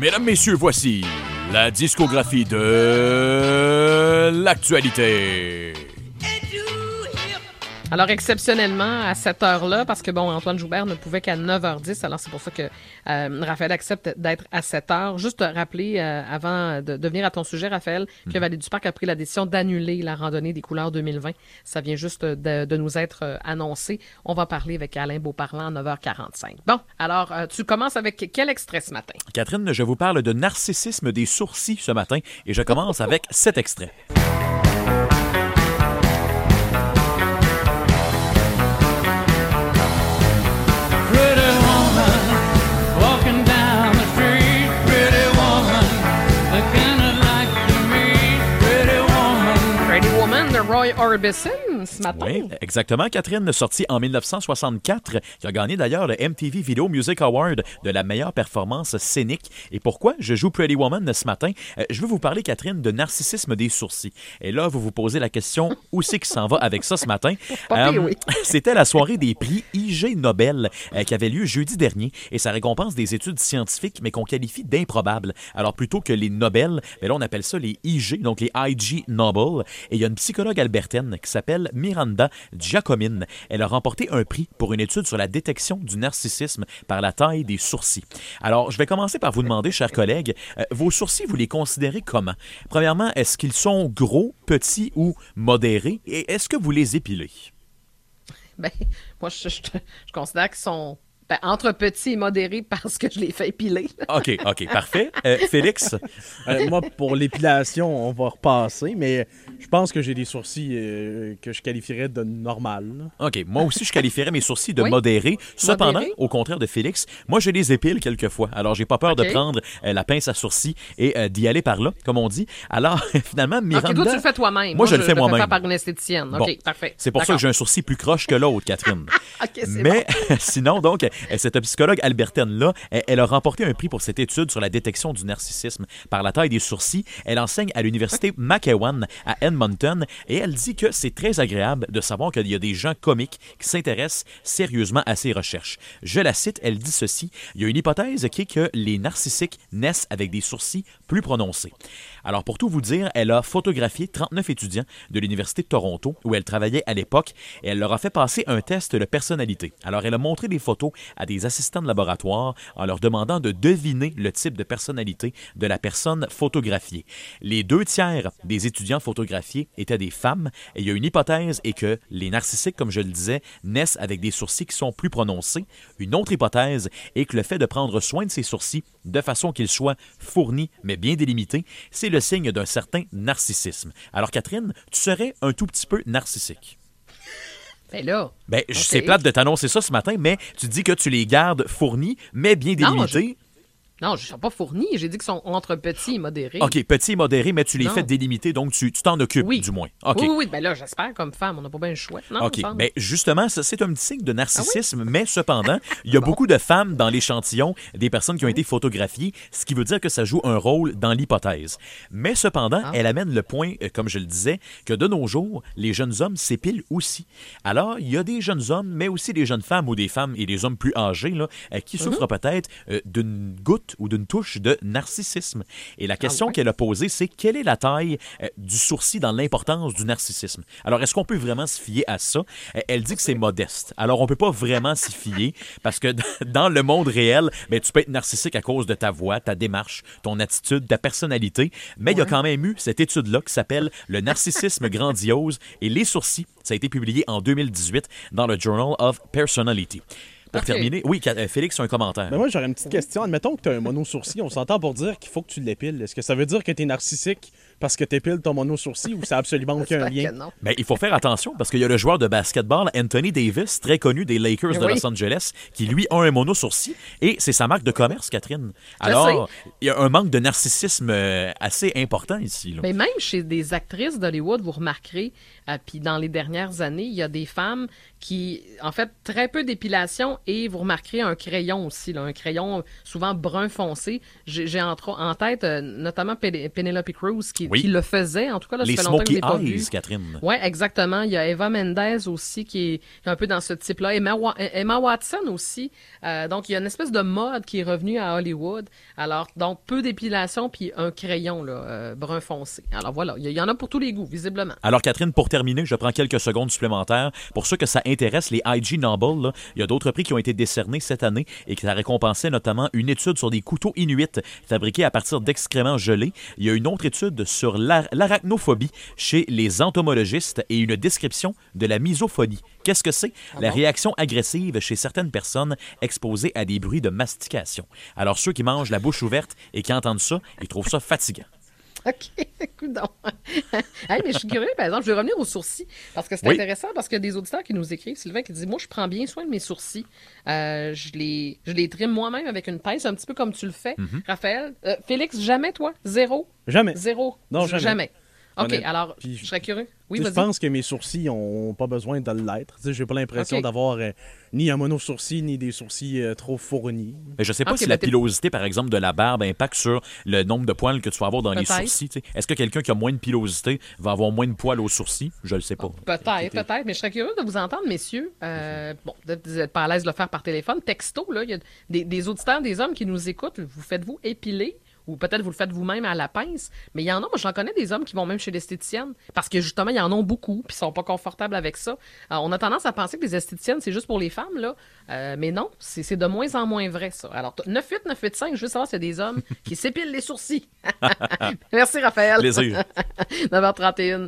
Mesdames, messieurs, voici la discographie de l'actualité. Alors, exceptionnellement, à cette heure-là, parce que, bon, Antoine Joubert ne pouvait qu'à 9h10, alors c'est pour ça que Raphaël accepte d'être à 7h. Juste te rappeler, avant de venir à ton sujet, Raphaël, que Vallée du Parc a pris la décision d'annuler la randonnée des couleurs 2020. Ça vient juste de nous être annoncé. On va parler avec Alain Beauparlant à 9h45. Bon, alors, tu commences avec quel extrait ce matin? Catherine, je vous parle de narcissisme des sourcils ce matin et je commence avec cet extrait. Roy Orbison, ce matin. Oui, exactement. Catherine, sortie en 1964, qui a gagné d'ailleurs le MTV Video Music Award de la meilleure performance scénique. Et pourquoi je joue Pretty Woman ce matin? Je veux vous parler, Catherine, de narcissisme des sourcils. Et là, vous vous posez la question, où c'est qu'il s'en va avec ça ce matin? Oui. C'était la soirée des prix IG Nobel qui avait lieu jeudi dernier et ça récompense des études scientifiques, mais qu'on qualifie d'improbables. Alors, plutôt que les Nobel, ben là, on appelle ça les IG, donc les IG Nobel. Et il y a une psychologue albertaine qui s'appelle Miranda Giacomini. Elle a remporté un prix pour une étude sur la détection du narcissisme par la taille des sourcils. Alors, je vais commencer par vous demander, chers collègues, vos sourcils, vous les considérez comment? Premièrement, est-ce qu'ils sont gros, petits ou modérés? Et est-ce que vous les épilez? Ben, moi, je considère qu'ils sont entre petits et modérés parce que je les fais épiler. OK, parfait. Félix? Moi, pour l'épilation, on va repasser, mais je pense que j'ai des sourcils que je qualifierais de normal. OK, moi aussi, je qualifierais mes sourcils de modérés. Cependant, au contraire de Félix, moi, je les épile quelquefois. Alors, j'ai pas peur de prendre la pince à sourcils et d'y aller par là, comme on dit. Alors, finalement, Miranda... OK, toi, tu le fais toi-même. Moi, je le fais moi-même. Faire par une esthéticienne. OK, parfait. C'est pour ça que j'ai un sourcil plus croche que l'autre, Catherine. OK, c'est Mais bon. sinon, donc, cette psychologue albertaine-là, elle a remporté un prix pour cette étude sur la détection du narcissisme par la taille des sourcils. Elle enseigne à l'université McEwan à Edmonton et elle dit que c'est très agréable de savoir qu'il y a des gens comiques qui s'intéressent sérieusement à ces recherches. Je la cite, elle dit ceci: « Il y a une hypothèse qui est que les narcissiques naissent avec des sourcils plus prononcés. » Alors, pour tout vous dire, elle a photographié 39 étudiants de l'Université de Toronto, où elle travaillait à l'époque, et elle leur a fait passer un test de personnalité. Alors, elle a montré des photos à des assistants de laboratoire en leur demandant de deviner le type de personnalité de la personne photographiée. Les 2/3 des étudiants photographiés étaient des femmes, et il y a une hypothèse est que les narcissiques, comme je le disais, naissent avec des sourcils qui sont plus prononcés. Une autre hypothèse est que le fait de prendre soin de ses sourcils de façon qu'ils soient fournis mais bien délimités, c'est le signe d'un certain narcissisme. Alors, Catherine, tu serais un tout petit peu narcissique. Ben là. Ben, c'est plate de t'annoncer ça ce matin, mais tu dis que tu les gardes fournis, mais bien délimités. Non, je ne suis pas fournis. J'ai dit qu'ils sont entre petits et modérés. OK, petits et modérés, mais tu les fais délimiter, donc tu t'en occupes, du moins. Okay. Oui, ben là, j'espère, comme femme, on n'a pas bien le choix. Non, OK, ben justement, c'est un petit signe de narcissisme, mais cependant, il y a beaucoup de femmes dans l'échantillon des personnes qui ont été photographiées, ce qui veut dire que ça joue un rôle dans l'hypothèse. Mais cependant, elle amène le point, comme je le disais, que de nos jours, les jeunes hommes s'épilent aussi. Alors, il y a des jeunes hommes, mais aussi des jeunes femmes ou des femmes et des hommes plus âgés là, qui souffrent peut-être d'une goutte ou d'une touche de narcissisme. Et la question qu'elle a posée, c'est quelle est la taille du sourcil dans l'importance du narcissisme? Alors, est-ce qu'on peut vraiment se fier à ça? Elle dit que c'est modeste. Alors, on peut pas vraiment s'y fier parce que dans le monde réel, ben, tu peux être narcissique à cause de ta voix, ta démarche, ton attitude, ta personnalité, mais il y a quand même eu cette étude-là qui s'appelle « Le narcissisme grandiose et les sourcils ». Ça a été publié en 2018 dans le Journal of Personality. Pour terminer, oui, Félix, un commentaire. Ben moi, j'aurais une petite question. Admettons que tu as un mono-sourcil, on s'entend pour dire qu'il faut que tu l'épiles. Est-ce que ça veut dire que tu es narcissique parce que tu épiles ton mono-sourcil ou ça n'a absolument aucun lien? Ben, il faut faire attention parce qu'il y a le joueur de basketball Anthony Davis, très connu des Lakers de Los Angeles, qui lui a un mono-sourcil et c'est sa marque de commerce, Catherine. Alors, il y a un manque de narcissisme assez important ici. Là. Mais même chez des actrices d'Hollywood, vous remarquerez, puis dans les dernières années, il y a des femmes qui, en fait, très peu d'épilation et vous remarquerez un crayon aussi, là, un crayon souvent brun foncé. J'ai en tête notamment Penelope Cruz qui le faisait, en tout cas, là, les ça fait longtemps que je l'ai pas Smoky vu. Eyes, Catherine. Oui, exactement. Il y a Eva Mendes aussi qui est un peu dans ce type-là. Emma Watson aussi. Donc, il y a une espèce de mode qui est revenue à Hollywood. Alors, donc, peu d'épilation puis un crayon là, brun foncé. Alors voilà, il y en a pour tous les goûts, visiblement. Alors, Catherine, pour terminer, je prends quelques secondes supplémentaires. Pour ceux que ça intéresse, les IG Nobel, là, il y a d'autres prix qui ont été décernés cette année et qui a récompensé notamment une étude sur des couteaux inuits fabriqués à partir d'excréments gelés. Il y a une autre étude sur l'arachnophobie chez les entomologistes et une description de la misophonie. Qu'est-ce que c'est? La réaction agressive chez certaines personnes exposées à des bruits de mastication. Alors, ceux qui mangent la bouche ouverte et qui entendent ça, ils trouvent ça fatigant. OK, coudonc. Hey, mais je suis curieux, par exemple, je vais revenir aux sourcils, parce que c'est intéressant, parce qu'il y a des auditeurs qui nous écrivent, Sylvain, qui dit, moi, je prends bien soin de mes sourcils. Je les trime moi-même avec une pince, un petit peu comme tu le fais, Raphaël. Félix, jamais, toi? Zéro? Jamais. Zéro? Non, jamais. OK, alors, Puis, je serais curieux. Oui, je vas-y. pense que mes sourcils n'ont pas besoin de l'être. J'ai pas l'impression d'avoir ni un mono-sourcil, ni des sourcils trop fournis. Mais je sais pas si la pilosité, par exemple, de la barbe impacte sur le nombre de poils que tu vas avoir dans les sourcils. T'sais. Est-ce que quelqu'un qui a moins de pilosité va avoir moins de poils aux sourcils? Je le sais pas. Peut-être, mais je serais curieux de vous entendre, messieurs. Bon, vous n'êtes pas à l'aise de le faire par téléphone. Texto, là, il y a des auditeurs, des hommes qui nous écoutent. Vous faites-vous épiler? Ou peut-être vous le faites vous-même à la pince. Mais il y en a, moi j'en connais des hommes qui vont même chez l'esthéticienne parce que justement, il y en a beaucoup puis ils sont pas confortables avec ça. Alors, on a tendance à penser que les esthéticiennes, c'est juste pour les femmes, là. Mais non, c'est de moins en moins vrai, ça. Alors, 98985, je veux savoir s'il y a des hommes qui s'épilent les sourcils. Merci, Raphaël. Plaisir. 9h31.